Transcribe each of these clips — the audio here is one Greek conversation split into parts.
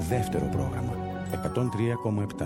Δεύτερο πρόγραμμα 103,7.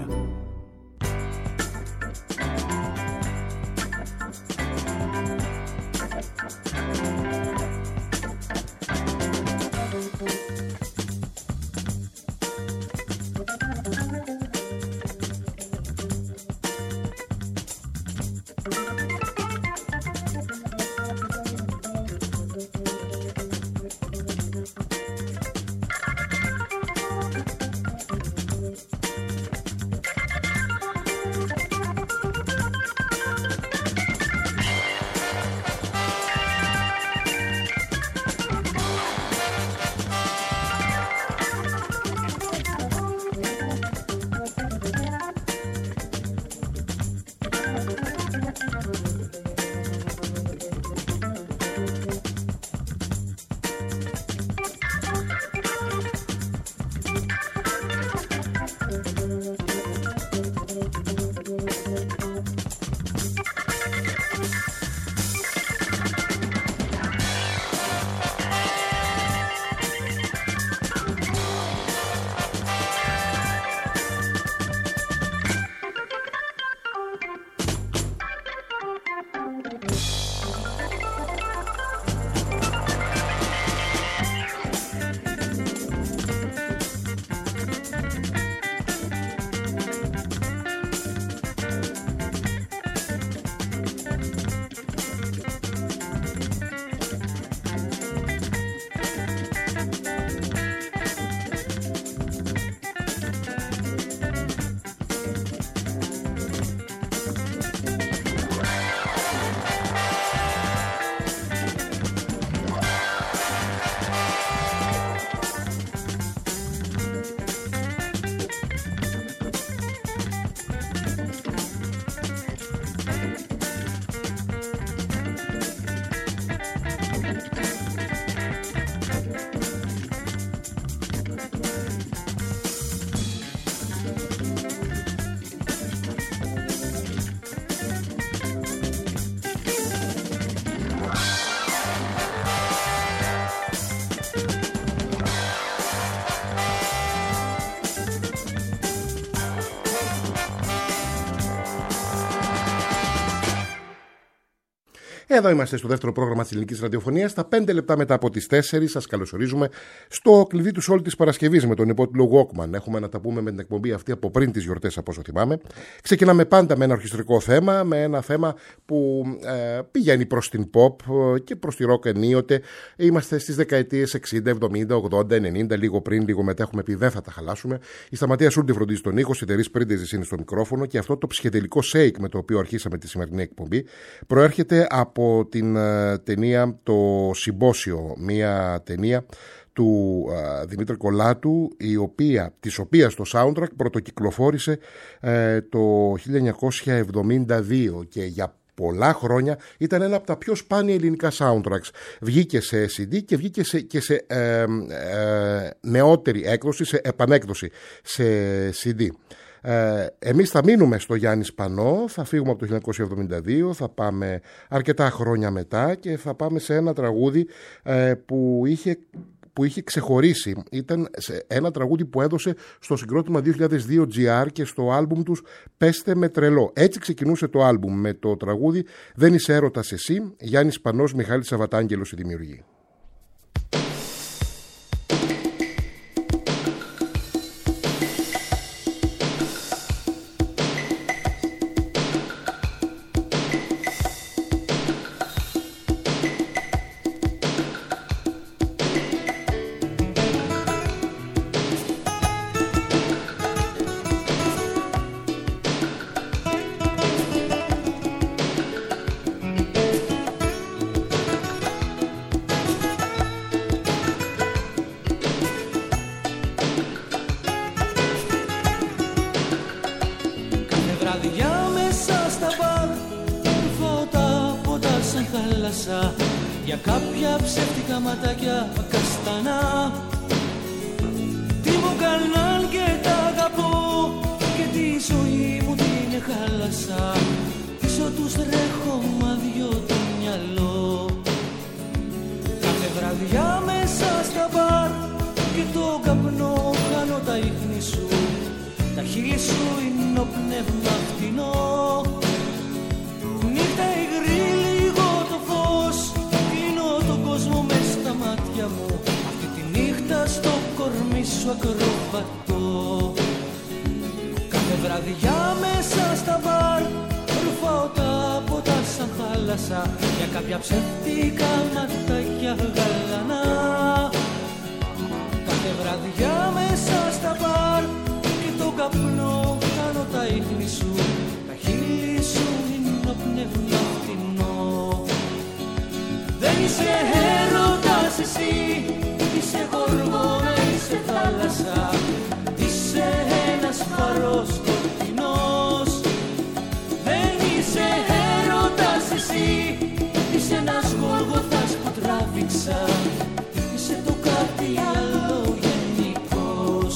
Εδώ είμαστε στο δεύτερο πρόγραμμα της Ελληνικής Ραδιοφωνίας. Στα 5 λεπτά μετά από τις 4 σας καλωσορίζουμε στο κλειδί του όλη της Παρασκευής με τον υπότιτλο Walkman. Έχουμε να τα πούμε με την εκπομπή αυτή από πριν τις γιορτές, από όσο θυμάμαι. Ξεκινάμε πάντα με ένα ορχιστρικό θέμα, με ένα θέμα που πηγαίνει προς την pop και προς τη rock ενίοτε. Είμαστε στις δεκαετίες 60, 70, 80, 90, λίγο πριν, λίγο μετά. Έχουμε πει δεν θα τα χαλάσουμε. Η Σταματία Σούλτη φροντίζει τον ήχο, η Τερής Πρίντεζης είναι στο μικρόφωνο και αυτό το ψυχεδελικό shake με το οποίο αρχίσαμε τη σημερινή εκπομπή προέρχεται από την ταινία Το Συμπόσιο, μια ταινία του Δημήτρη Κολάτου, της οποίας το soundtrack πρωτοκυκλοφόρησε το 1972 και για πολλά χρόνια ήταν ένα από τα πιο σπάνια ελληνικά soundtracks. Βγήκε σε CD και βγήκε και σε νεότερη έκδοση, σε επανέκδοση σε CD. Εμείς θα μείνουμε στο Γιάννη Σπανό, θα φύγουμε από το 1972, θα πάμε αρκετά χρόνια μετά και θα πάμε σε ένα τραγούδι που είχε ξεχωρίσει. Ήταν ένα τραγούδι που έδωσε στο συγκρότημα 2002 GR και στο άλμπουμ τους Πέστε με τρελό. Έτσι ξεκινούσε το άλμπουμ με το τραγούδι Δεν είσαι έρωτας εσύ, Γιάννης Σπανός, Μιχάλης Σαββατάγγελος η δημιουργή. Για κάποια ψεύτικα ματάκια καστανά, τι μου κάναν και τα αγαπώ και τη ζωή μου την χάλασα. Πίσω τους τρέχω μα δυο το μυαλό. Κάθε βραδιά μέσα στα μπαρ και το καπνό χάνω τα ίχνη σου, τα χείλη σου είναι ο πνεύμα φτηνό. Νύχτα υγρή, λίγο το φως, κλείνω τον κόσμο μες στα μάτια μου. Αυτή τη νύχτα στο κορμί σου ακροβατώ. Κάθε βραδιά μέσα στα μπαρ ρουφάω τα ποτά σαν θάλασσα για κάποια ψεύτικα ματάκια γαλανά. Κάθε βραδιά μέσα στα μπαρ και τον καπνό κάνω τα ίχνη σου, τα χείλη σου είναι ο πνεύμα φτηνό. Δεν είσαι έρωτας εσύ, είσαι γοργόνα, είσαι θάλασσα, είσαι ένας φαρός σκοτεινός. Δεν είσαι έρωτας εσύ, είσαι ένας Γολγοθάς που τράβηξα, είσαι το κάτι άλλο γενικός.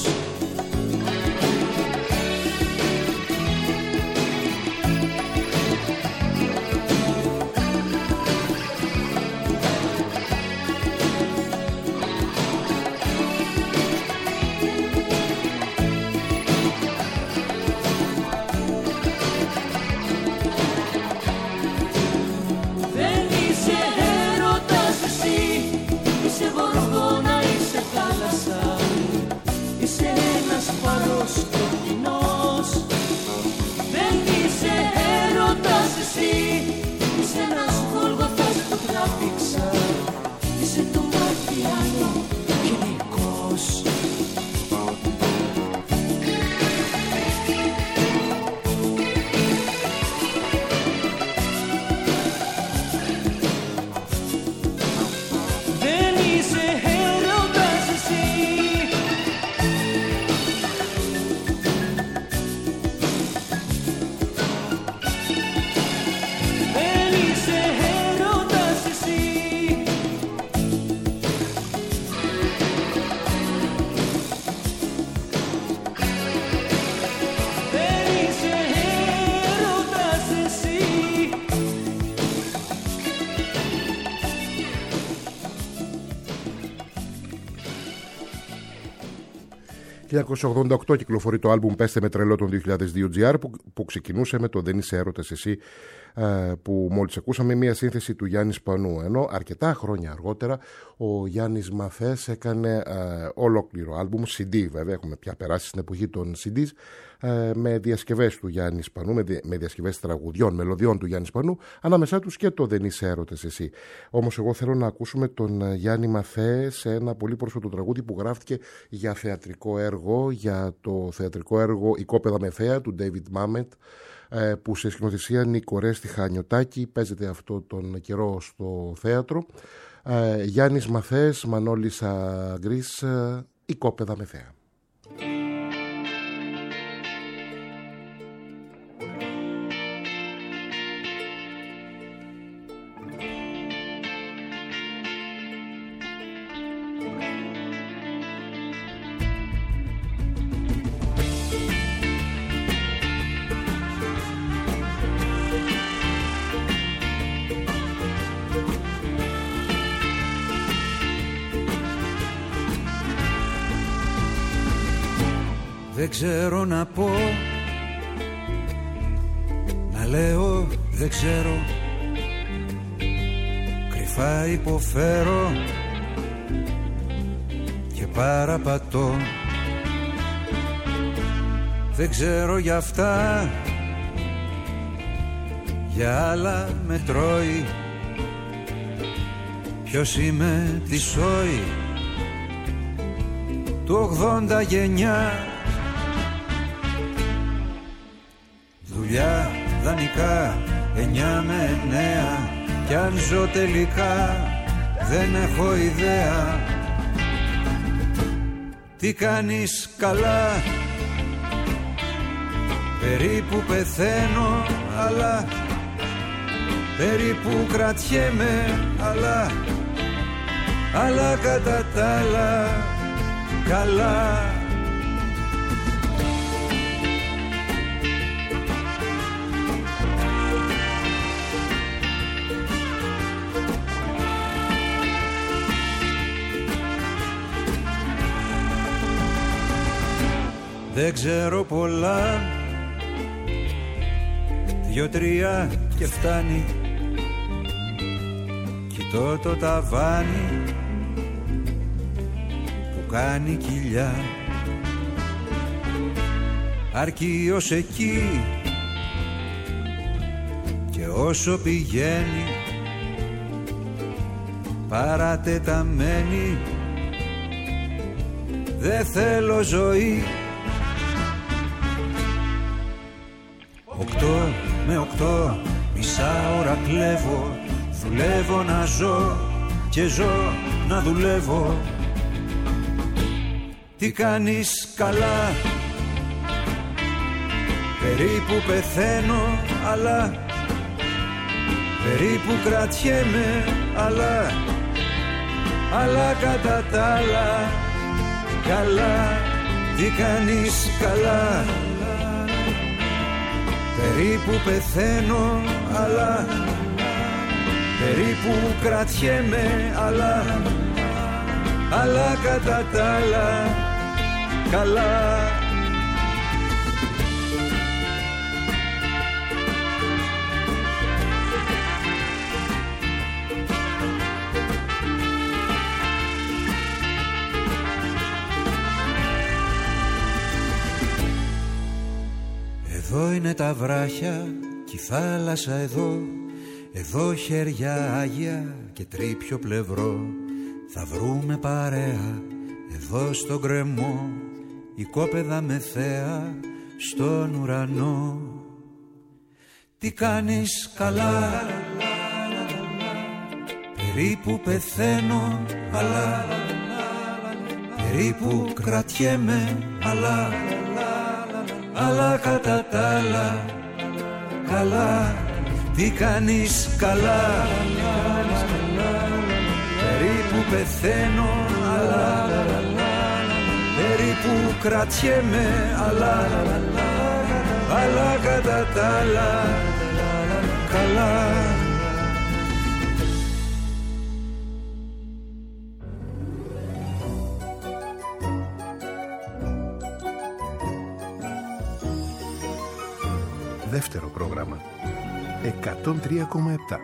Το 1988 κυκλοφορεί το άλμπουμ «Πέστε με τρελό» των 2002 GR που ξεκινούσε με το «Δεν είσαι έρωτας εσύ» που μόλις ακούσαμε, μια σύνθεση του Γιάννη Σπανού, ενώ αρκετά χρόνια αργότερα ο Γιάννης Μαθές έκανε ολόκληρο άλμπουμ, CD βέβαια, έχουμε πια περάσει στην εποχή των CDs, με διασκευές του Γιάννη Σπανού, με διασκευές τραγουδιών, μελωδιών του Γιάννη Σπανού, ανάμεσά τους και το «Δεν είσαι έρωτας εσύ». Όμως εγώ θέλω να ακούσουμε τον Γιάννη Μαθέ σε ένα πολύ πρόσφατο τραγούδι που γράφτηκε για θεατρικό έργο, για το θεατρικό έργο «Η κόπεδα με θέα» του David Mamet, που σε σκηνοθεσία Νικορέστη Χανιωτάκη παίζεται αυτό τον καιρό στο θέατρο. Γιάννης Μαθές, Μανώλης Αγκρής, «Η κόπεδα με θέα». Δεν ξέρω να πω, να λέω δεν ξέρω, κρυφά υποφέρω και παραπατώ. Δεν ξέρω για αυτά, για άλλα με τρώει. Ποιος είμαι, τι σόι, του 80 γενιά. Δουλειά, δανεικά, 9 με 9, κι αν ζω τελικά δεν έχω ιδέα. Τι κάνεις, καλά, περίπου πεθαίνω, αλλά περίπου κρατιέμαι, αλλά κατά τα άλλα καλά. δεν ξέρω πολλά, 2-3 και φτάνει. Κοιτώ το ταβάνι που κάνει κοιλιά, αρκεί ως εκεί και όσο πηγαίνει παρατεταμένη. Δεν θέλω ζωή. 8 με 8 μισά ώρα κλέβω, δουλεύω να ζω και ζω να δουλεύω. Τι κάνεις καλά, περίπου πεθαίνω, αλλά περίπου κρατιέμαι, αλλά κατά τα άλλα καλά. Τι κάνεις καλά, περίπου πεθαίνω, αλλά περίπου κρατιέμαι, αλλά κατά τα άλλα καλά. Εδώ είναι τα βράχια και η θάλασσα εδώ, εδώ χέρια άγια και τρίπιο πλευρό. Θα βρούμε παρέα εδώ στον κρεμό, οικόπεδα με θέα στον ουρανό. Τι κάνεις καλά, περίπου πεθαίνω, αλλά περίπου κρατιέμαι, αλλά κατά τα άλλα καλά. Τι κάνεις καλά, περίπου πεθαίνω, αλλά περίπου κρατιέμαι, αλλά κατά τα άλλα καλά. Δεύτερο πρόγραμμα 103,7.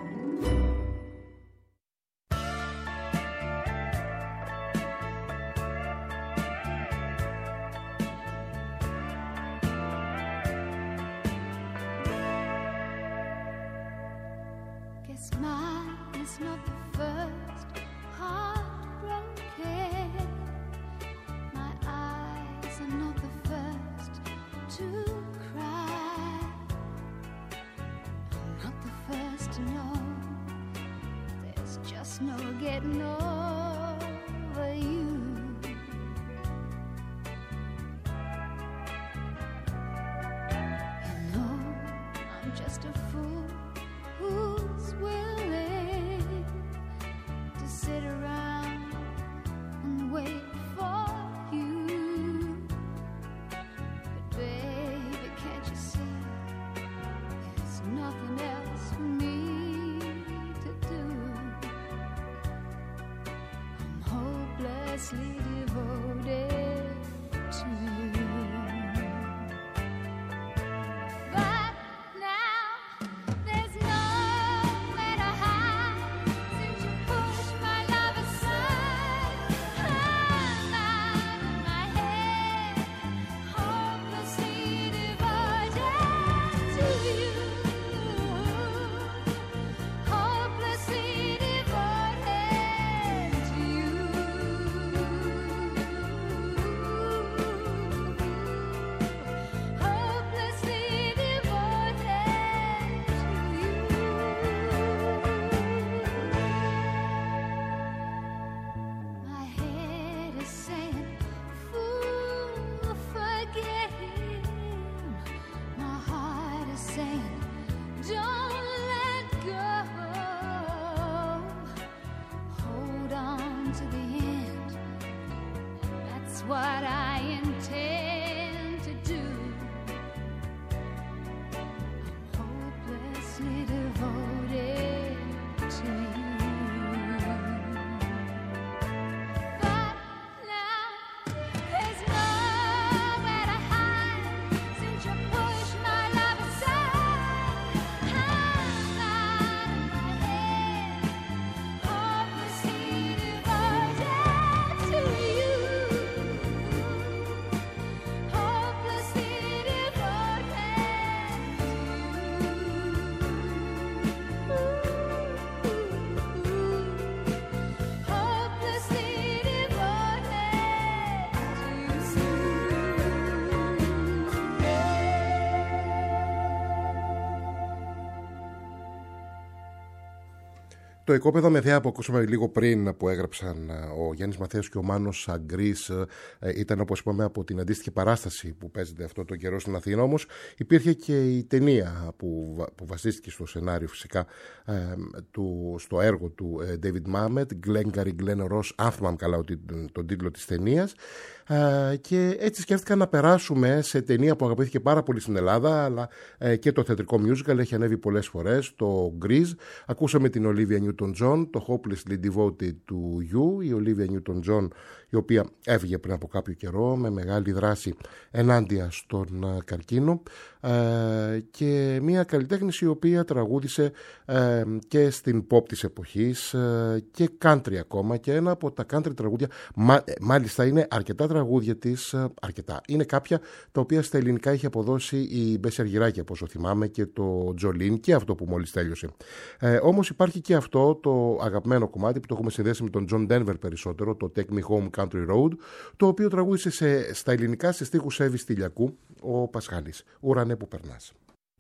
Το οικόπεδο Μεδέα που ακούσαμε λίγο πριν, που έγραψαν ο Γιάννης Μαθαίος και ο Μάνος Αγκρής, ήταν, όπως είπαμε, από την αντίστοιχη παράσταση που παίζεται αυτό το καιρό στην Αθήνα. Όμως υπήρχε και η ταινία που βασίστηκε στο σενάριο, φυσικά, στο έργο του David Mamet, Glengarry Glen Ross, αν θυμάμαι καλά τον τίτλο της ταινίας. Και έτσι σκέφτηκα να περάσουμε σε ταινία που αγαπήθηκε πάρα πολύ στην Ελλάδα, αλλά και το θεατρικό musical έχει ανέβει πολλές φορές, το Grease. Ακούσαμε την Olivia Newton-John, το Hopelessly Devoted to You. Η Olivia Newton-John, η οποία έφυγε πριν από κάποιο καιρό με μεγάλη δράση ενάντια στον καρκίνο, και μια καλλιτέχνης η οποία τραγούδισε και στην pop της εποχής και country ακόμα, και ένα από τα country τραγούδια, μάλιστα είναι αρκετά τραγούδια της, είναι κάποια τα οποία στα ελληνικά είχε αποδώσει η Μπέση Αργυράκη, όπως θυμάμαι, και το Τζολίν, και αυτό που μόλις τέλειωσε. Όμως υπάρχει και αυτό το αγαπημένο κομμάτι που το έχουμε συνδέσει με τον John Denver περισσότερο, το Take Me Home Country Road, το οποίο τραγούδισε στα ελληνικά σε στίχους Εύης Τηλιακού ο Πασχάλης. Ουρανέ που περνάς.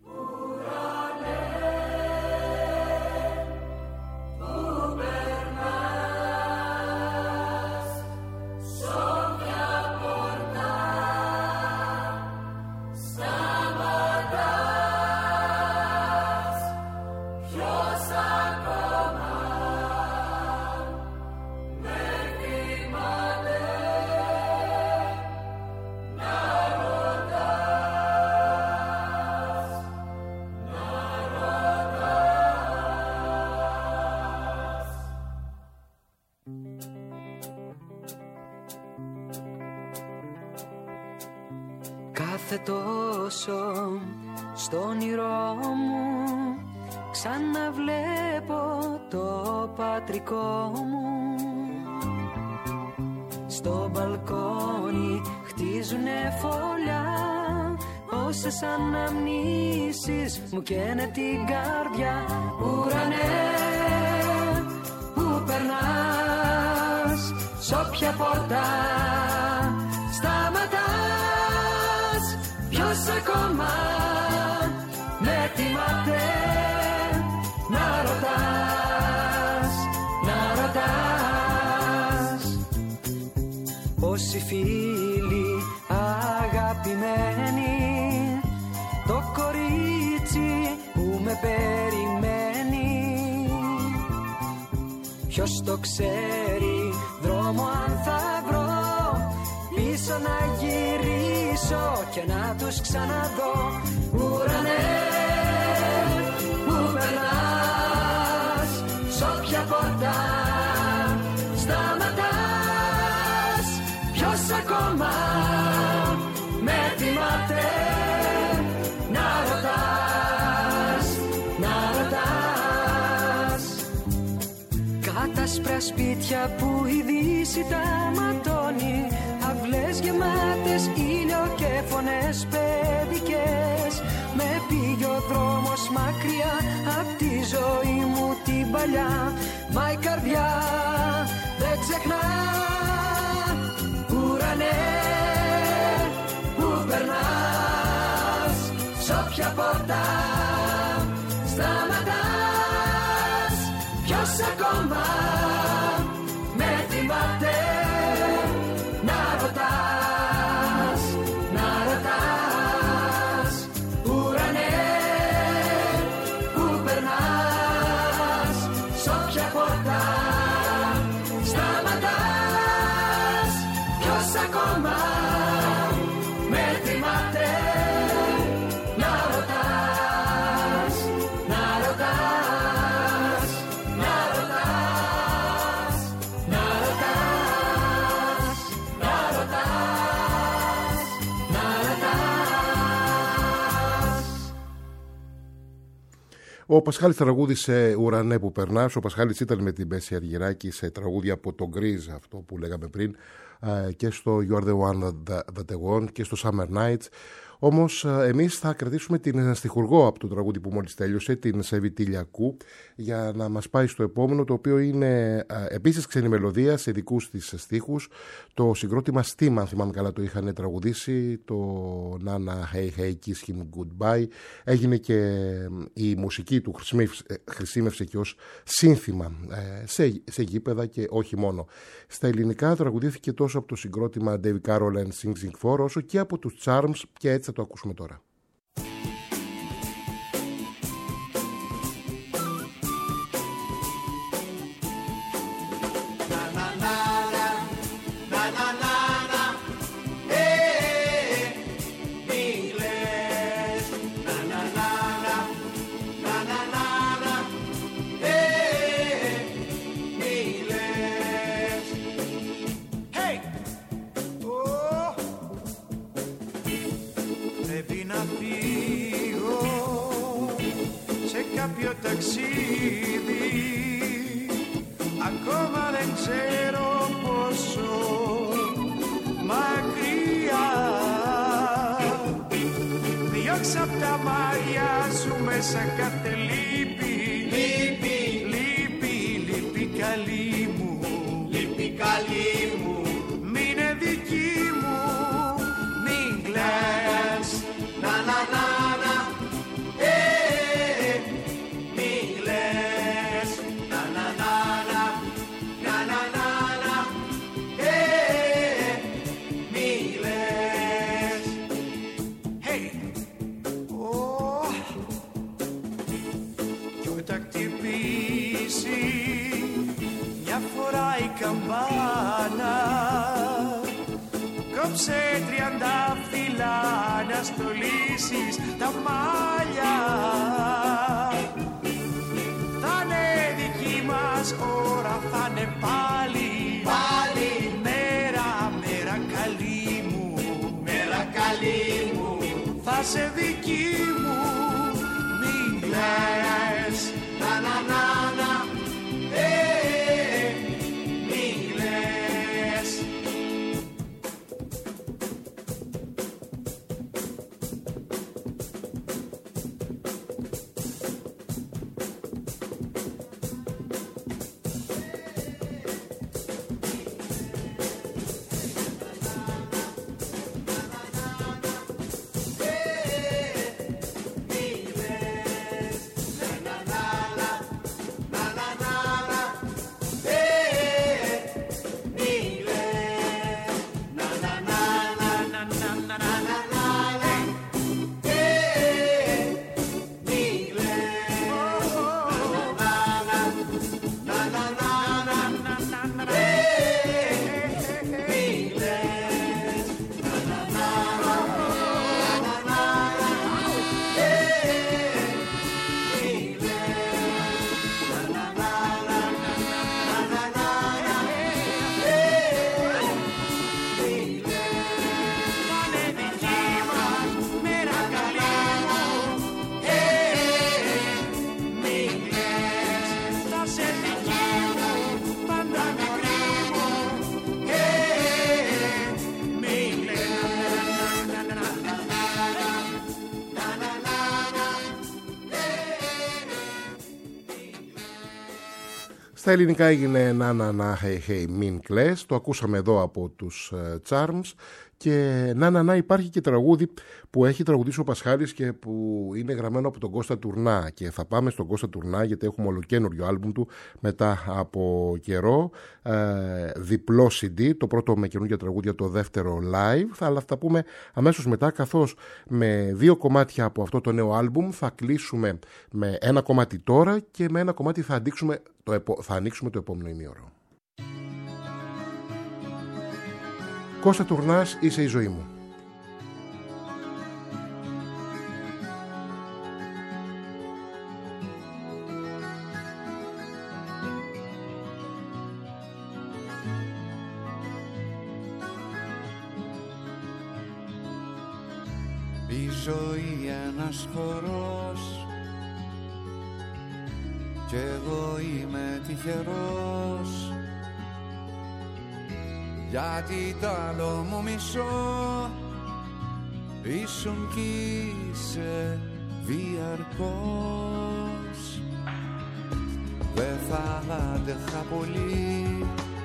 Κάθε τόσο στο όνειρό μου ξαναβλέπω το πατρικό μου. Στο μπαλκόνι χτίζουνε φωλιά, όσες αναμνήσεις μου καίνε την καρδιά. Ουρανέ που περνάς, σ' όποια πόρτα σταματάς, ποιος ακόμα με τιμάται να ρωτάς, να ρωτάς. Πόσοι φίλοι αγαπημένοι, το κορίτσι που με περιμένει, ποιος το ξέρει δρόμο αν θα βρω, πίσω να γυρίσω και να τους ξαναδώ. Ουρανέ που περνάς, σ' όποια πόρτα σταματάς, ποιος ακόμα με τιμάται να ρωτάς, να ρωτάς. Κάτασπρα σπίτια που η δύση τα ματώνει, αυλές γεμάτες ήλιο και φωνές παιδικές. Με πήγε ο δρόμος μακριά απ' τη ζωή μου την παλιά, μα η καρδιά δεν ξεχνά. Ουρανέ που περνάς, σ' όποια πόρτα σταματάς, ποιος ακόμα με θυμάται να ρωτάς, να ρωτάς. Ουρανέ που περνάς, σ' όποια πόρτα σταματάς, ποιος ακόμα με θυμάται να ρωτάς, να ρωτάς, να ρωτάς, να ρωτάς, να ρωτάς, να ρωτάς. Ο Πασχάλης τραγούδισε Ουρανέ που περνάς. Ο Πασχάλης ήταν με την Μπέση Αργυράκη σε τραγούδια από το Grease, αυτό που λέγαμε πριν, και στο You Are The One That I Want και στο Summer Nights. Όμως εμείς θα κρατήσουμε την στιχουργό από το τραγούδι που μόλις τέλειωσε, την Σεβή Τηλιακού, για να μας πάει στο επόμενο, το οποίο είναι επίσης ξένη μελωδία σε δικούς της στίχους. Το συγκρότημα Steam, αν θυμάμαι καλά, το είχαν τραγουδήσει, το Nana Hey Hey Kiss Him Goodbye. Έγινε και η μουσική του χρησιμεύσε και ως σύνθημα σε γήπεδα και όχι μόνο. Στα ελληνικά τραγουδήθηκε τόσο από το συγκρότημα David Carroll and Sing Sing 4 όσο και από τους Charms, και έτσι θα το ακούσουμε τώρα. Ταξίδι, ακόμα δεν ξέρω πόσο μακριά. Διώξα απ' τα μάτια σου μέσα κάθε λύπη. Λύπη, λύπη, λύπη καλή μου. Λύπη καλή μου. Μείνε δική μου, μην κλαις. Να, να, να, να. Κόψε 30 φύλλα να στολίσεις τα μάλια. Θα είναι δική μας ώρα, θα είναι πάλι. Πάλι μέρα, μέρα καλή μου. Μέρα καλή μου. Θα σε δική μου, μην κλαις. Να, να, να, να. Στα ελληνικά έγινε να hey hey μην κλαις. Το ακούσαμε εδώ από τους Charms. Και να υπάρχει και τραγούδι που έχει τραγουδήσει ο Πασχάλης και που είναι γραμμένο από τον Κώστα Τουρνά. Και θα πάμε στον Κώστα Τουρνά γιατί έχουμε ολοκαίνουργιο άλμπουμ του μετά από καιρό. Διπλό CD, το πρώτο με καινούργια τραγούδια, το δεύτερο live. Αλλά θα τα πούμε αμέσως μετά, καθώς με 2 κομμάτια από αυτό το νέο άλμπουμ θα κλείσουμε με ένα κομμάτι τώρα και με ένα κομμάτι θα ανοίξουμε το επόμενο ημίωρο. Κώστα Τουρνάς, είσαι η ζωή μου. Η ζωή ένας χορός κι εγώ είμαι τυχερός, γιατί τ' άλλο μου μισώ ίσον κι είσαι διαρκώς. Δεν θα άντεχα πολύ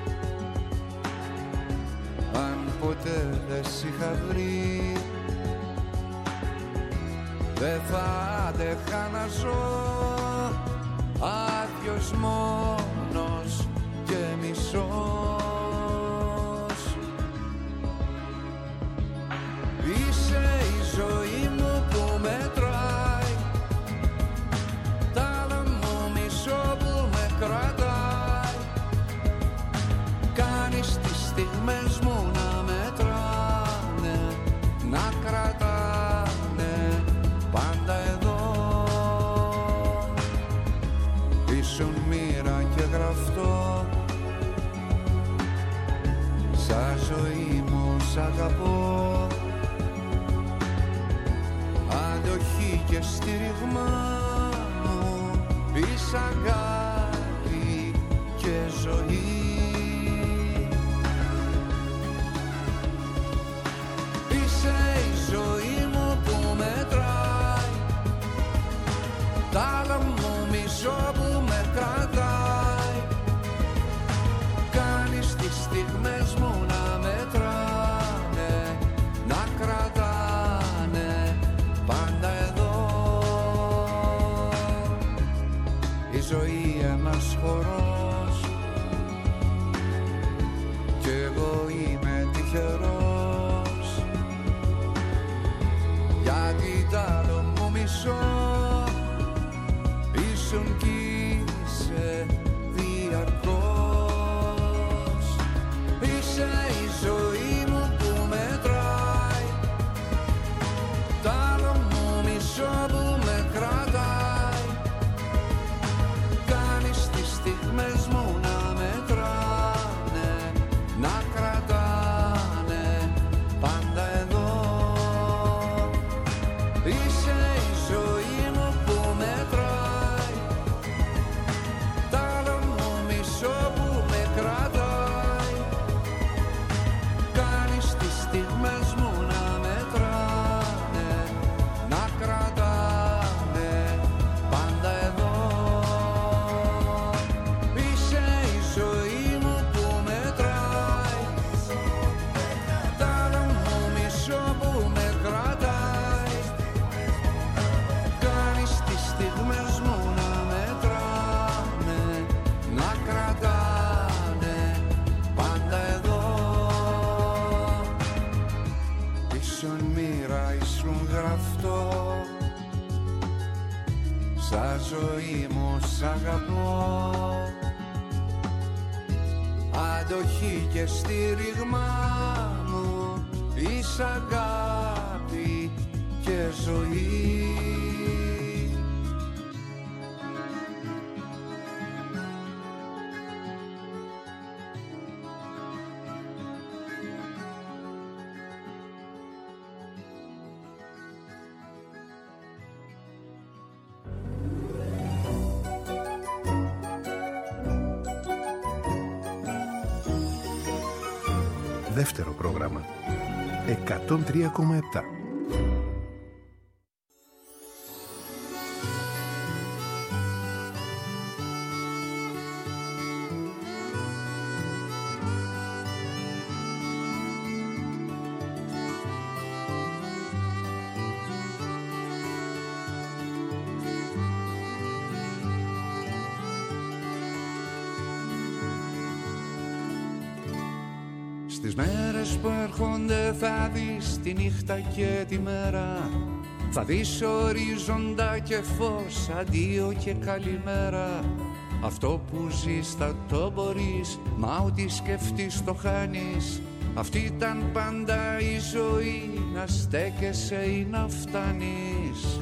αν ποτέ δεν σ' είχα βρει. Δεν θα άντεχα να ζω άδειος, μόνος και μισός. Είσαι η ζωή μου που μετράει, τ' άλλο μου μισό που με κρατάει. Κάνεις τις στιγμές μου να μετράνε, να κρατάνε πάντα εδώ. Ήσουν μοίρα και γραφτό, σαν ζωή μου σ' αγαπώ. Αντοχή και στήριγμα μου, είσαι αγάπη και ζωή. Είσαι η ζωή μου που μετράει, τ' άλλο μου μισό που με κρατάει. Κάνεις τις στιγμές μου να μετράνε, να κρατάνε πάντα εδώ. Η ζωή ένας χορός κι εγώ είμαι τυχερός, γιατί τ' άλλο μου μισό ίσον κι είσαι διαρκώς. Είσαι η ζωή μου που μετράει, τ' άλλο μου μισό που με κρατάει. Κάνεις τις στιγμές μου να μετράνε, να κρατάνε πάντα εδώ. Είσαι η ζωή μου που μετράει, τ' άλλο μου μισό που με κρατάει. Κάνεις τις στιγμές μου να μετράνε, να κρατάνε πάντα εδώ. Είσαι η ζωή μου που μετράει, τ' άλλο μου μισό που με κρατάει. Κάνεις τις στιγμές μου να μετράνε, να κρατάνε πάντα εδώ. Ήσουν μοίρα, ήσουν γραφτό, σαν ζωή μου σ' αγαπώ. Αντοχή και στήριγμα μου, είσαι αγάπη και ζωή. Δεύτερο πρόγραμμα 103,7. Στις μέρες που έρχονται θα δεις τη νύχτα και τη μέρα, θα δεις ορίζοντα και φως, αντίο και καλημέρα. Αυτό που ζεις θα το μπορείς, μα ό,τι σκεφτείς το χάνεις. Αυτή ήταν πάντα η ζωή, να στέκεσαι ή να φτάνεις.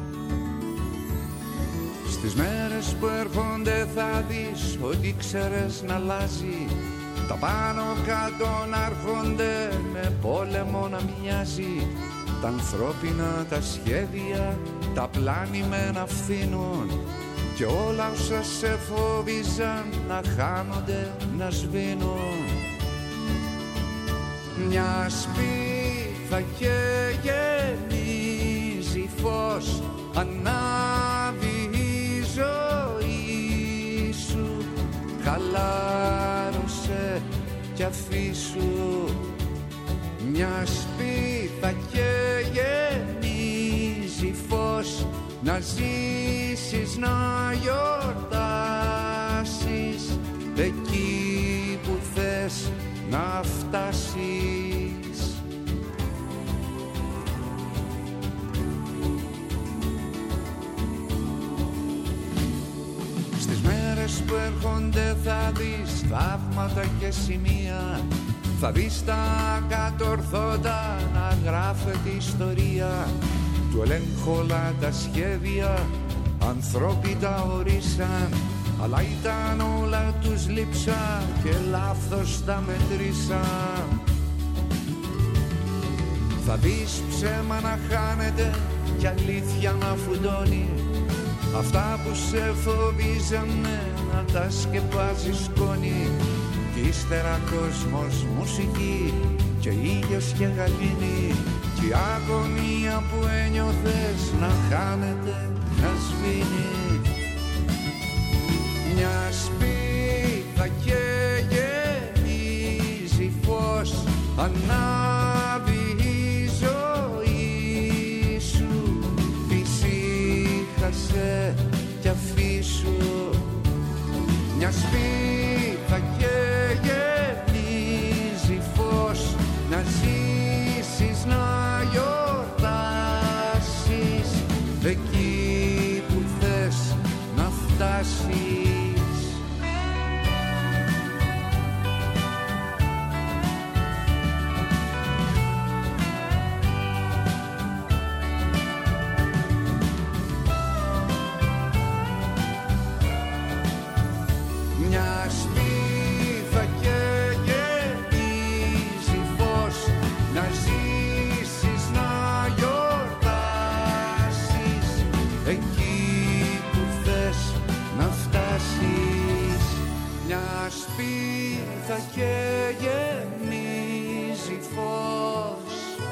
Στις μέρες που έρχονται θα δεις ότι ξέρες να αλλάζει. Τα πάνω κάτω να έρχονται με πόλεμο να μοιάζει. Τα ανθρώπινα τα σχέδια, τα πλάνημένα φθήνουν και όλα όσα σε φόβιζαν να χάνονται, να σβήνουν. Μια σπίθα και γεννή φως, ανάβει η ζωή σου. Χαλάρωσε κι αφήσου μια σπίθα και γεμίζει φως. Να ζήσεις, να γιορτάσεις εκεί που θες να φτάσεις. Στις μέρες που έρχονται θα δεις θαύματα και σημεία. Θα δεις τα κατορθώτα να γράφεται ιστορία. Του ελέγχου όλα τα σχέδια, ανθρώποι τα ορίσαν, αλλά ήταν όλα τους λείψα και λάθος τα μετρήσαν. Θα δεις ψέμα να χάνεται και αλήθεια να φουντώνει. Αυτά που σε φοβίζανε να τα σκεπάζει σκόνη. Κι ύστερα κόσμος, μουσική και ήλιος και γαλήνη. Κι η αγωνία που ένιωθες να χάνεται, να σβήνει. Μια σπίθα και γεμίζει φως, ανάβει η ζωή σου. Φυσήχασε κι αφήσου μια σπίθα και γεμίζει φως. Να ζήσεις, να γιορτάσεις εκεί που θες να φτάσεις. Μια σπίθα και γεμίζει φως. Να ζήσεις, να γιορτάσεις εκεί που θες να φτάσεις. Μια σπίθα και γεμίζει φως.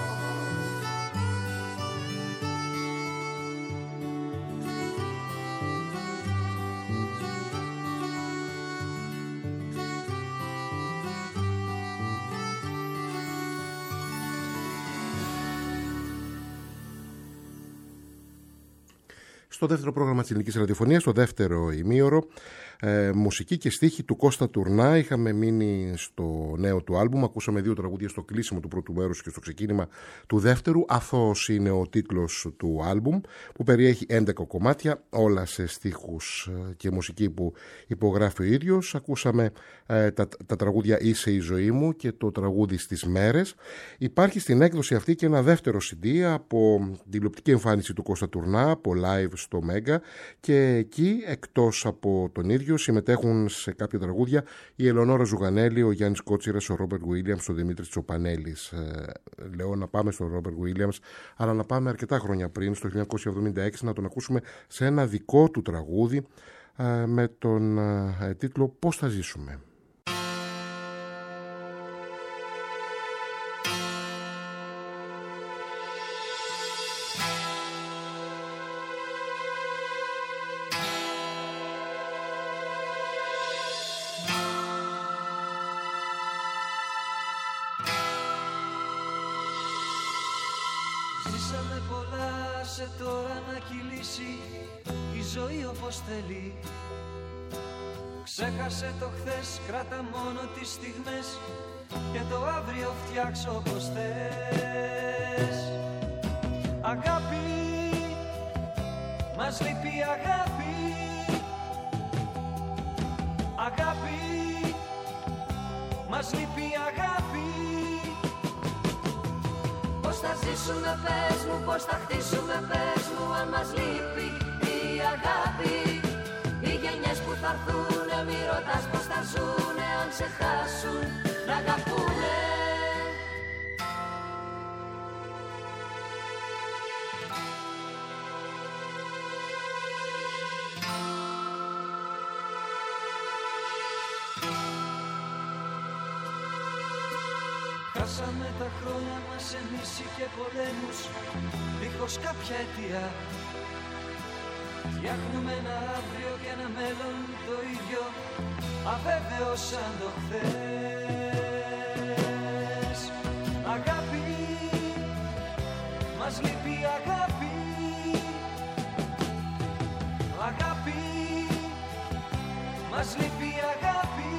Στο δεύτερο πρόγραμμα της Ελληνικής Ραδιοφωνίας, στο δεύτερο ημίωρο, μουσική και στίχη του Κώστα Τουρνά. Είχαμε μείνει στο νέο του άλμπουμ. Ακούσαμε 2 τραγούδια στο κλείσιμο του πρώτου μέρους και στο ξεκίνημα του δεύτερου. Αθώος είναι ο τίτλος του άλμπουμ, που περιέχει 11 κομμάτια, όλα σε στίχους και μουσική που υπογράφει ο ίδιος. Ακούσαμε τα τραγούδια «Είσαι η ζωή μου» και το τραγούδι «Στις μέρες». Υπάρχει στην έκδοση αυτή και ένα δεύτερο CD από τηλεοπτική εμφάνιση του Κώστα Τουρνά, από live στο Μέγκα, και εκεί εκτός από τον ίδιο συμμετέχουν σε κάποια τραγούδια η Ελεονόρα Ζουγανέλη, ο Γιάννης Κότσιρας, ο Ρόμπερτ Γουίλιαμς, ο Δημήτρης Τσοπανέλης. Λέω να πάμε στον Ρόμπερτ Γουίλιαμς, αλλά να πάμε αρκετά χρόνια πριν, στο 1976, να τον ακούσουμε σε ένα δικό του τραγούδι με τον τίτλο «Πώς θα ζήσουμε». Ζήσαμε πολλά, σε τώρα να κυλήσει η ζωή όπως θέλει. Ξέχασε το χθες, κράτα μόνο τις στιγμές και το αύριο φτιάξω όπως θες. Αγάπη, μας λείπει αγάπη. Αγάπη, μας λείπει αγάπη. Πώς θα ζήσουμε πες μου, πώς θα χτίσουμε πες μου, αν μας λείπει η αγάπη. Οι γενιές που θα έρθουνε μη ρωτάς πώς θα ζουνε, αν σε χάσουν να αγαπούνε. Χάσαμε τα χρόνια μας σε νήσι και πολέμους, δίχως κάποια αιτία. Φτιάχνουμε ένα αύριο και ένα μέλλον το ίδιο, αβέβαιο σαν το χθες. Αγάπη, μας λείπει αγάπη. Αγάπη, μας λείπει αγάπη.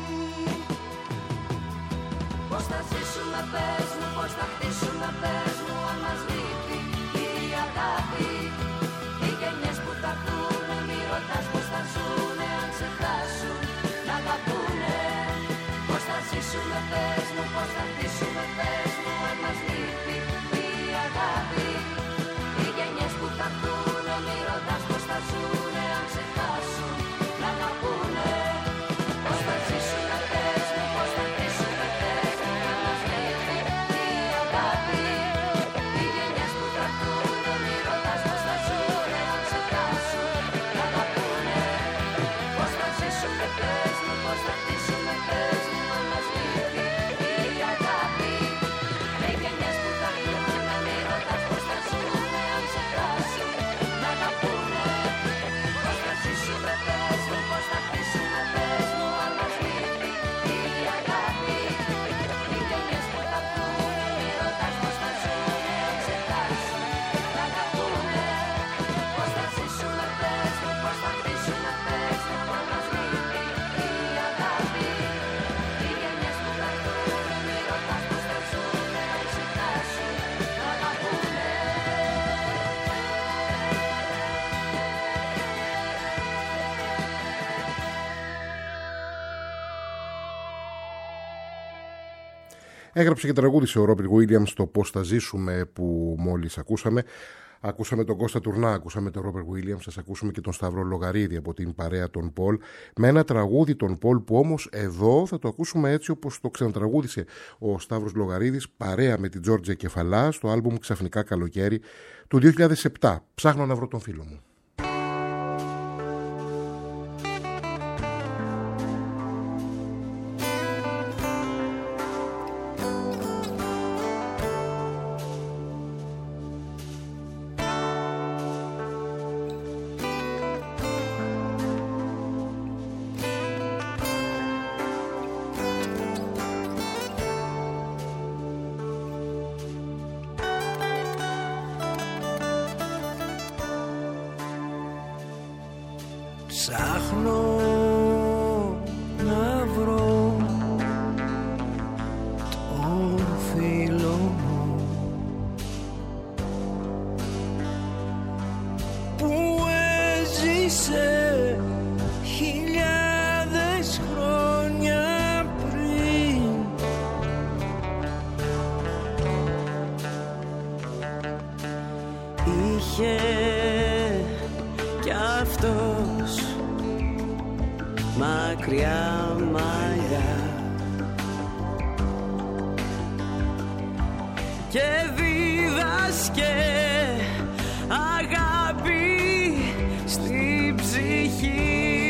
Πώς θα ζήσουμε πες μου, πώς θα χτίσουμε πες μου, αν μας λείπει η αγάπη. Οι γενιές που θα έρθουνε, μη ρωτάς πώς θα ζουνε, αν σε χάσουν να αγαπούνε. Πώς θα ζήσουμε πες μου, πώς θα χτίσουμε πες μου, αν μας λείπει η αγάπη. Οι γενιές που θα έρθουνε, μη ρωτάς πώς θα ζουνε, αν σε χάσουν να αγαπούνε. Πώς θα ζήσουμε πες μου, πώς θα χτίσουμε πες μου, αν μας λείπει η αγάπη. Οι γενιές που θα έρθουνε, μη ρωτάς πώς θα ζουνε, αν σε χάσουν να αγαπούνε. Πώς θα ζήσουμε πες μου, πώς θα χτίσουμε πες μου, αν μας λείπει η αγάπη. Οι γενιές που θα έρθουνε, μη ρωτάς πώς θα ζουνε, αν σε χάσουν να αγαπούνε. Πώς θα ζήσουμε πες μου, πώς θα χτίσουμε πες μου, αν μας λείπει η αγάπη. Οι γενιές που θα έρθουνε, μη ρωτάς πώς θα ζουνε, αν σε χάσουν να αγαπούνε. Πώς θα ζήσουμε πες μου, πώς θα χτίσουμε πες μου, αν μας λείπει η αγάπη. Οι γενιές που θα έρθουνε, μη ρωτάς πώς θα ζουνε, αν σε χάσουν να αγαπούνε. Έγραψε και τραγούδισε ο Ρόμπερτ Γουίλιαμς το «Πώς θα ζήσουμε» που μόλις ακούσαμε. Ακούσαμε τον Κώστα Τουρνά, ακούσαμε τον Ρόμπερτ Γουίλιαμς, σας ακούσαμε και τον Σταύρο Λογαρίδη από την παρέα των Πολ, με ένα τραγούδι των Πολ που όμως εδώ θα το ακούσουμε έτσι όπως το ξανατραγούδισε ο Σταύρος Λογαρίδης παρέα με την Τζόρτζια Κεφαλά στο άλμπουμ «Ξαφνικά καλοκαίρι» του 2007. Ψάχνω να βρω τον φίλο μου. Ψάχνω να βρω τον φίλο μου που έζησε χιλιάδες χρόνια πριν. Είχε κι αυτός μακριά μαλλιά και δίδασκε αγάπη στην ψυχή.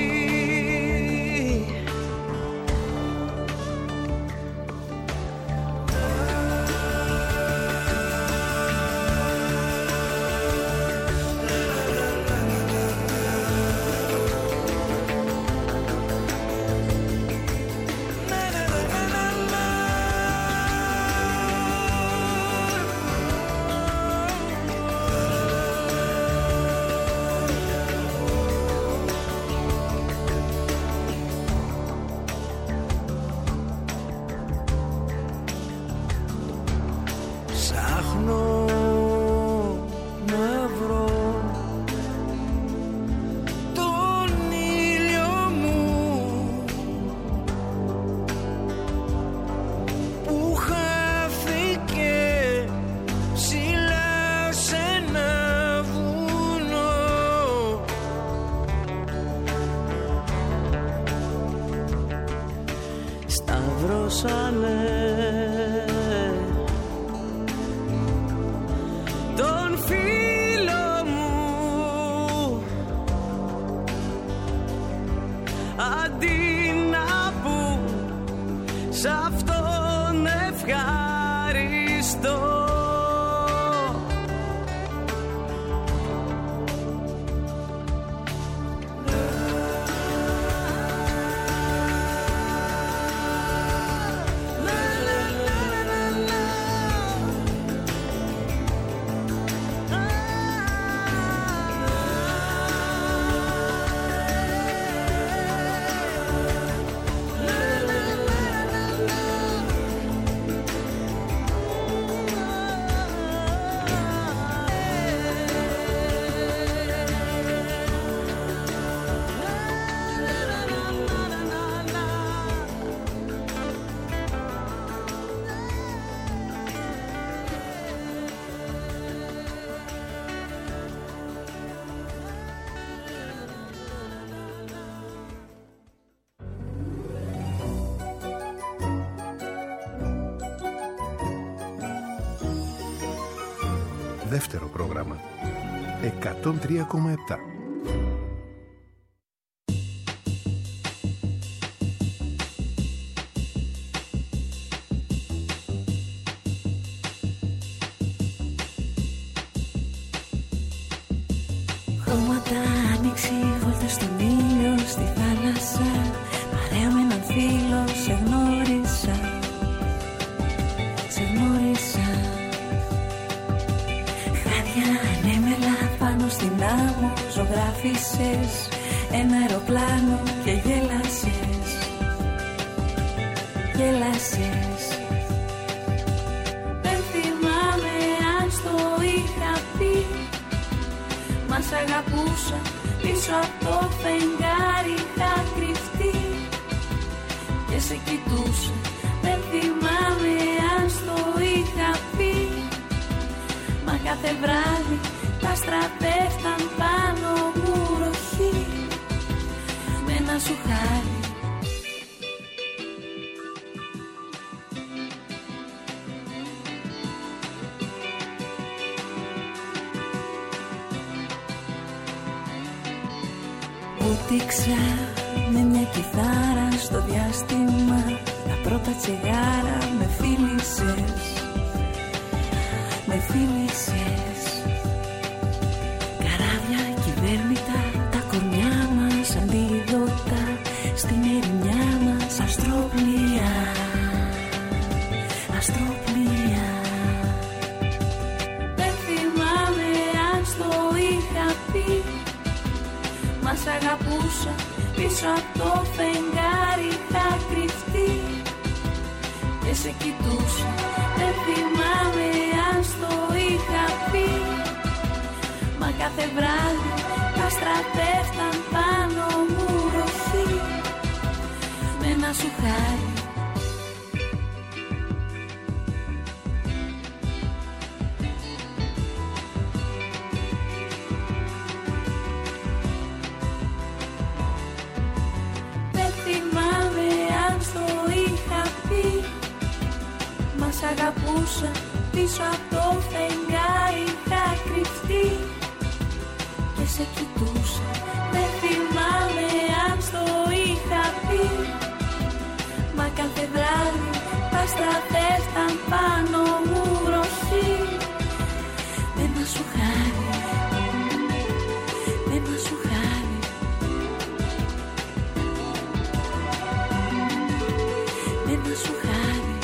Ψάχνω να βρω τον ήλιο μου που χάθηκε ψηλά σε ένα βουνό. Σταυρώσανε ευχαριστώ. Δεύτερο πρόγραμμα 103,7. Χρώματα άνοιξη, βόλτες στον ήλιο, στη θάλασσα. Παρέα με έναν φίλο, σε γνώρισα. Σε γνώρισα. Χάδια ανέμελα πάνω στην άμμο. Ζωγράφισες ένα αεροπλάνο και γέλασες. Γέλασες. Δεν θυμάμαι αν στο είχα πει. Μας αγαπούσα, πίσω από το φεγγάρι είχα κρυφτεί και σε κοιτούσα. Δεν θυμάμαι αν στο είχα πει. Μα κάθε βράδυ τα στρατεύταν πάνω μου ροχή με ένα σου χάρι. Ούτηξα με μια κιθάρα στο διάστημα. Τα πρώτα τσιγάρα με φίλησες. Με φίλησες. Καράβια κυβέρνητα, τα κορμιά μας αντίδοτα. Στην ερημιά μας αστροπλοία. Αστροπλοία. Δεν θυμάμαι αν στο είχα πει. Μας αγαπούσα, πίσω από το φεγγάρι είχα κρυφτεί και σε κοιτούσα. Δεν θυμάμαι αν στο είχα πει. Μα κάθε βράδυ τα στρατεύταν πάνω μου ροχή με ένα σου χάρι. Μας αγαπούσα, πίσω από το φεγγάρι είχα κρυφτεί και σε κοιτούσα. Δεν θυμάμαι αν στο είχα πει. Μα κάθε βράδυ τα στρατεύταν πάνω μου βροχή με ένα σου χάρι. Με ένα σου χάρι. Με ένα σου χάρι.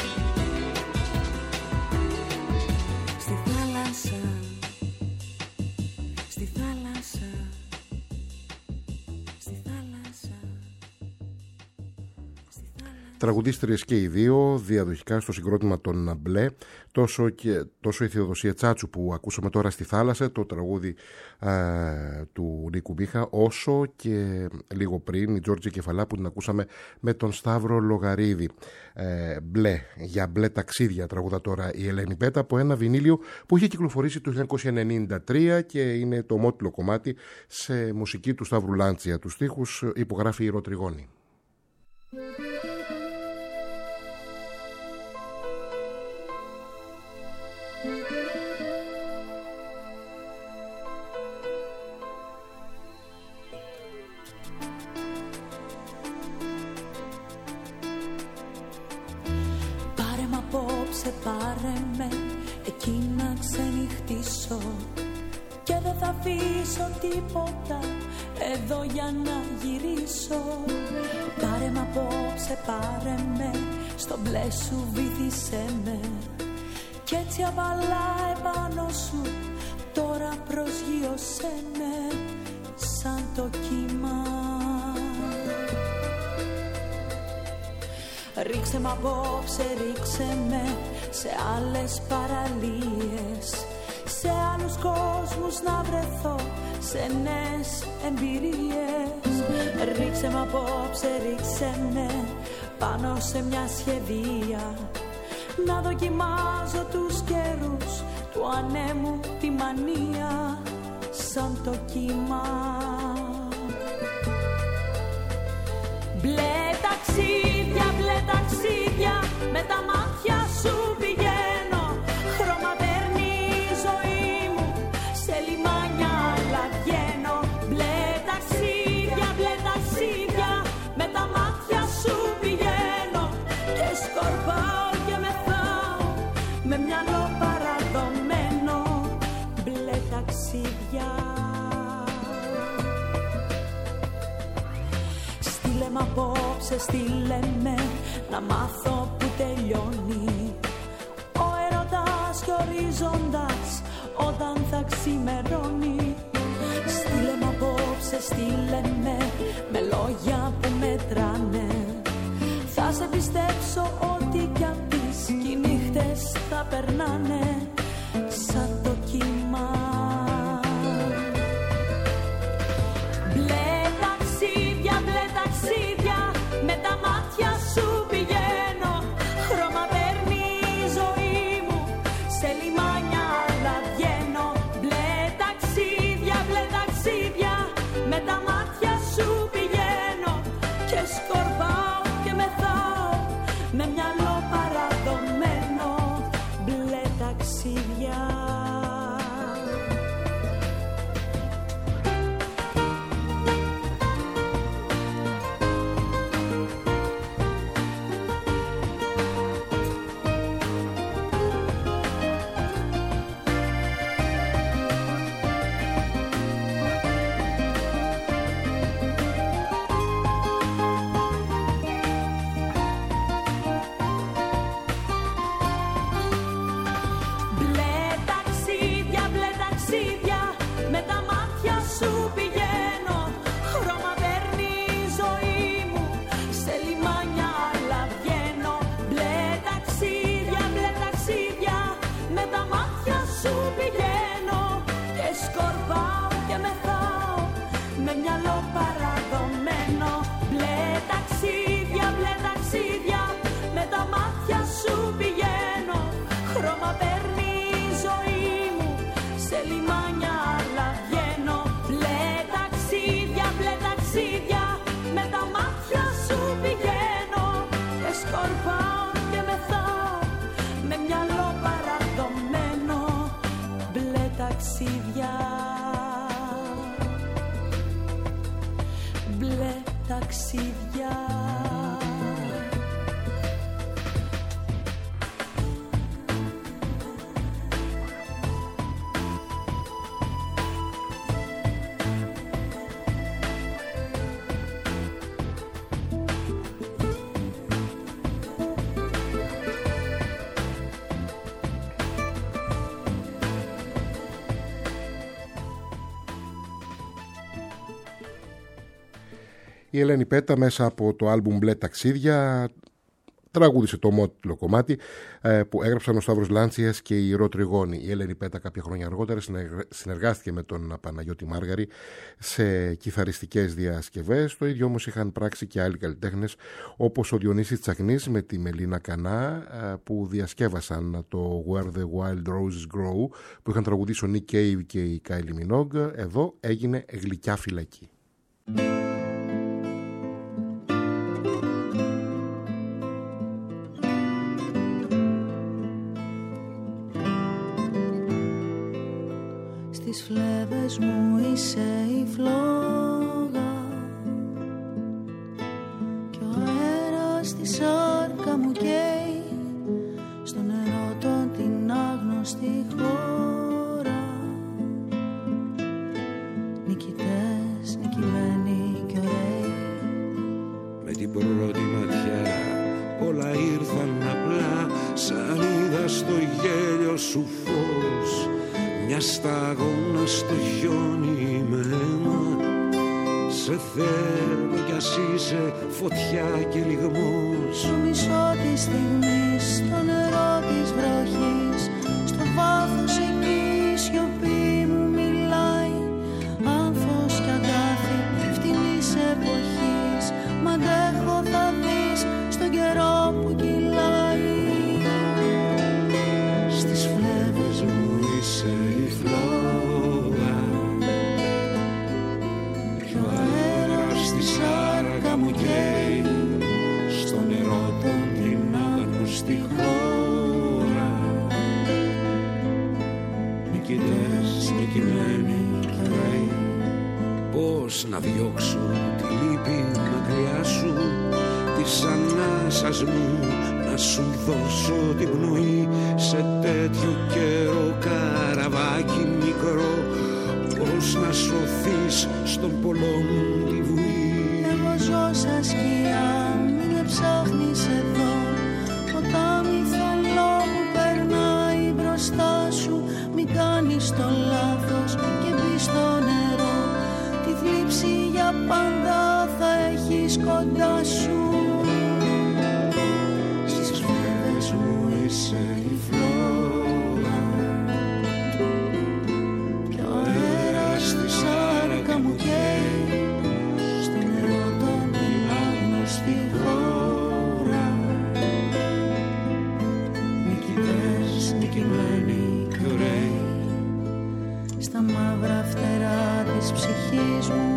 Τραγουδίστριες και οι δύο, διαδοχικά στο συγκρότημα των Μπλε, τόσο η Θεοδοσία Τσάτσου που ακούσαμε τώρα στη θάλασσα, το τραγούδι του Νίκου Μίχα, όσο και λίγο πριν η Τζόρτζη Κεφαλά που την ακούσαμε με τον Σταύρο Λογαρίδη. Μπλε, για μπλε ταξίδια τραγούδα τώρα η Ελένη Πέτα από ένα βινίλιο που είχε κυκλοφορήσει το 1993 και είναι το ομότιλο κομμάτι σε μουσική του Σταύρου Λάντσια. Τους στίχους υπογράφει η Ροτριγόνη. Πάρε μ' απόψε, πάρε πάρε με εκεί να ξενυχτήσω και δεν θα αφήσω τίποτα εδώ για να γυρίσω. Πάρε με απόψε, πάρε με, στο μπλε σου βύθισε με κι έτσι αβαλά επάνω σου τώρα προσγείωσέ με σαν το κύμα. Ρίξε μ' απόψε, ρίξε με σε άλλες παραλίες, σε άλλους κόσμους να βρεθώ, σε νέες εμπειρίες. Ρίξε μ' απόψε, ρίξε με πάνω σε μια σχεδία, να δοκιμάζω τους καιρούς του ανέμου τη μανία σαν το κύμα. Μπλε ταξίδια, με τα μάτια σου πηγαίνω. Χρώμα παίρνει η ζωή μου, σε λιμάνια άλλα βγαίνω. Μπλε ταξίδια, με τα μάτια σου πηγαίνω και σκορπάω και μεθάω με μυαλό παραδομένο. Μπλε ταξίδια. Στείλε μ' απόψε, στείλε με να μάθω που τελειώνει ο έρωτας και ορίζοντας όταν θα ξημερώνει. Στείλε μ' απόψε, στείλε με λόγια που μετράνε. Θα σε πιστέψω ότι κι απ' τις κι οι νύχτες θα περνάνε σαν το κύμα. Μπλε ταξίδια, με τα μάτια σου πηγαίνω. Χρώμα παίρνει η ζωή μου, σε λιμάνια άλλα βγαίνω. Μπλε ταξίδια, με τα μάτια σου πηγαίνω και σκορπάω και μεθάω με μυαλό παραδομένο. Μπλε ταξίδια. Μπλε ταξίδια. Η Ελένη Πέτα μέσα από το άλμπουμ Μπλε Ταξίδια τραγούδισε το ομότιτλο κομμάτι που έγραψαν ο Σταύρος Λάντσιας και η Ρο Τριγώνη. Η Ελένη Πέτα κάποια χρόνια αργότερα συνεργάστηκε με τον Παναγιώτη Μάργαρη σε κιθαριστικές διασκευές. Το ίδιο όμως είχαν πράξει και άλλοι καλλιτέχνες όπως ο Διονύσης Τσαχνής με τη Μελίνα Κανά που διασκεύασαν το Where the Wild Roses Grow που είχαν τραγουδήσει ο Nick Cave και η Kylie Minogue. Εδώ έγινε Γλυκιά Φυλακή. Στις φλέβες μου είσαι η φλόγα κι ο αέρας στη σάρκα μου καίει, στο νερό το άγνωστη χώρα. Νικητές, νικημένοι κι ωραίοι. Με την πρώτη ματιά όλα ήρθαν απλά, σαν είδα στο γέλιο σου φως, μια σταγόνα στο χιόνι με αίμα. Σε θέλω κι ας είσαι φωτιά και λιγμός. Στο μισό της στιγμής, στο νερό της βροχής, στο βάθος εκεί η σιωπή μου μιλάει. Άνθος κι αγάπη φτηνής εποχής, μ' αντέχω θα δεις στον καιρό που κυλάει. Στις φλέβες μου είσαι η φλόγα, κι ο αέρας στη σάρκα μου καίει, στο νερό των την άγνωστη χώρα. Νικητές, νικημένοι κι ωραίοι, πώς να διώξω τη λύπη μακριά σου, της ανάσας μου να σου δώσω την πνοή. Σε τέτοιο καιρό καραβάκι μικρό, πώς να σωθείς στον πολλών τη βουή. Εγώ ζω σαν σκιά, μην με ψάχνεις εδώ. Ποτάμι θολό που περνάει μπροστά σου, μην κάνεις το λάθος και μπεις στο νερό. Τη θλίψη για πάντα θα έχεις κοντά σου. Στις φλέβες μου είσαι η φλόγα, Κι ο αέρας στη σάρκα μου καίει, στο νερό των την άγνωστη χώρα. νικητές, νικημένοι κι ωραίοι. Στα μαύρα φτερά της ψυχής μου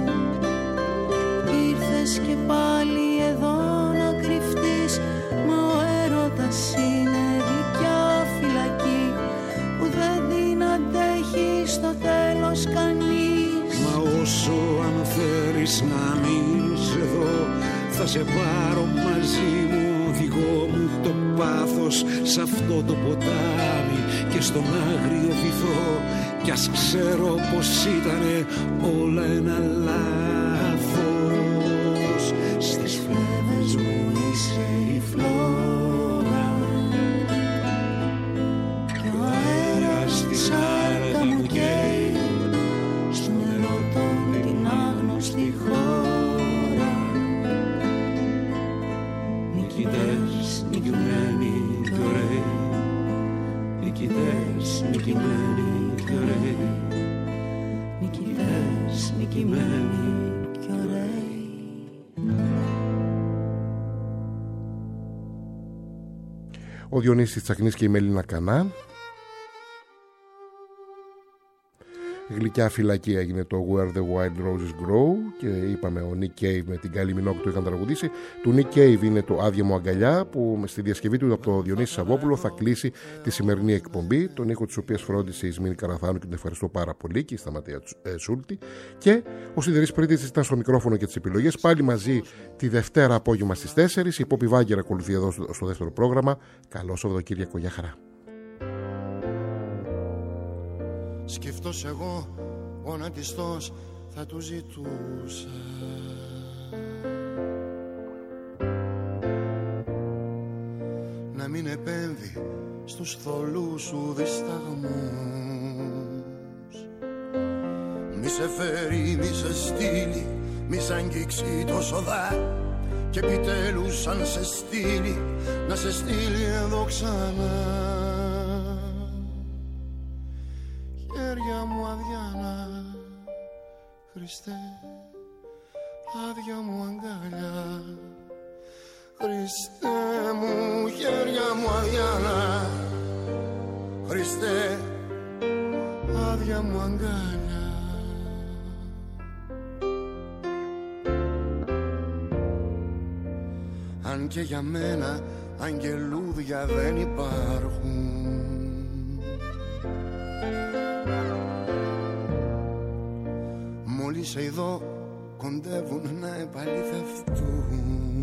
ήρθες και πάλι εδώ να κρυφτείς. Μα ο έρωτας είναι γλυκιά φυλακή που δεν την αντέχει στο τέλος κανείς. Μα όσο αν θέλεις να μείνεις εδώ, θα σε πάρω μαζί μου, οδηγό μου το πάθος σ' αυτό το ποτάμι και στον άγριο βυθό. Κι ας ξέρω πως ήτανε όλα ένα λάθος. Στις φλέβες μου είσαι η φλόγα, Κι ο αέρας στη σάρκα μου καίει, στο νερό των την άγνωστη χώρα. νικητές, νικημένοι κι ωραίοι. Νικητές, νικημένοι κι ωραίοι. Νικητές, νικημένοι κι ωραίοι. Ο Διονύσης Τσακνής και η Μελίνα Κανά. Γλυκιά φυλακή έγινε το Where the Wild Roses Grow και είπαμε ο Nick Cave με την Καλή Μινόκ το είχαν τραγουδήσει. Του Nick Cave είναι το Άδεια μου αγκαλιά που στη διασκευή του από το Διονύση Σαββόπουλο θα κλείσει τη σημερινή εκπομπή, τον ήχο της οποίας φρόντισε η Ισμήνη Καραθάνου και την ευχαριστώ πάρα πολύ και η Σταματία Σούλτη, και ο Σιδηρής Πρίτης ήταν στο μικρόφωνο και τις επιλογές. Πάλι μαζί τη Δευτέρα απόγευμα στις 4. Η Πόπη Βάγκερ ακολουθεί εδώ στο δεύτερο πρόγραμμα. Καλό Σαββατοκύριακο, για χαρά. Σκεφτός εγώ γονατιστός θα του ζητούσα να μην επέμβει στους θολούς σου δισταγμούς. Μη σε φέρει, μη σε στείλει, μη σ' αγγίξει το σοδά, και επιτέλους αν σε στείλει, να σε στείλει εδώ ξανά. Χέρια μου αδιάνα, Χριστέ, άδεια μου αγκαλιά. Χριστέ μου, χέρια μου αδιάνα, Χριστέ, άδεια μου αγκαλιά. Αν και για μένα αγγελούδια δεν υπάρχουν, μόλις σε ειδώ κοντεύουν να επαληθευτούν.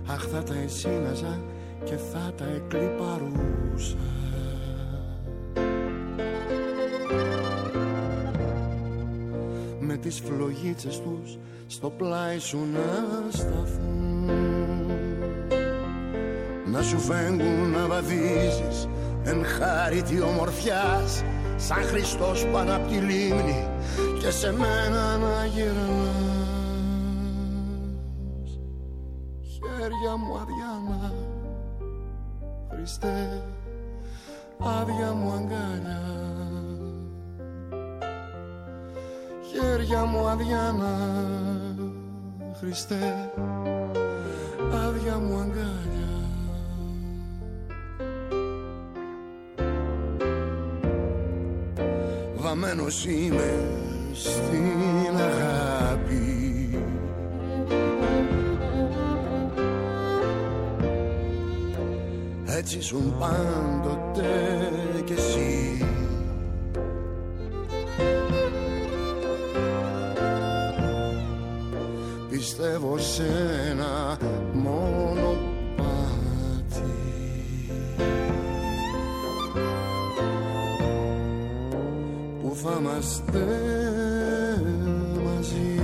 αχ θα τα εσύναζα και θα τα εκλιπαρούσα. Με τις φλογίτσες τους στο πλάι σου να σταθούν, να σου φέγγουν να βαδίζεις εν χάρητη ομορφιάς, σαν Χριστός πάνω απ' τη λίμνη και σε μένα να γυρνάς. Χέρια μου αδιάνα, Χριστέ, άδεια μου αγκάλια. Χέρια μου αδιάνα, Χριστέ, άδεια μου αγκάλια. Βαμμένος είμαι στην αγάπη, έτσι ήσουν πάντοτε κι εσύ. Πιστεύω σε ένα μονοπάτι, που θα είμαστε μαζί,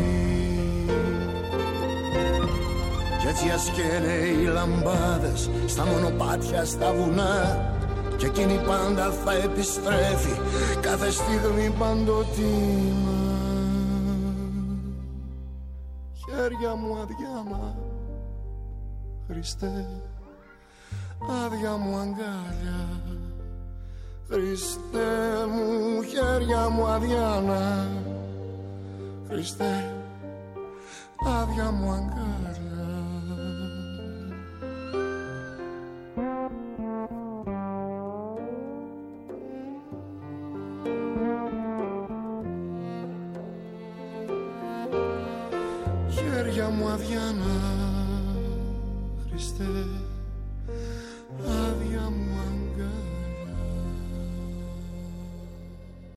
κι έτσι ας καίνε οι λαμπάδες στα μονοπάτια στα βουνά, κι εκείνη πάντα θα επιστρέφει κάθε στιγμή παντοτινά. Χέρια μου αδιάνα, Χριστέ, άδεια μου αγκάλια. Χριστέ μου, χέρια μου αδιάνα, Χριστέ, άδεια μου αγκάλια. Χέρια μου αδιάνα, Χριστέ, άδεια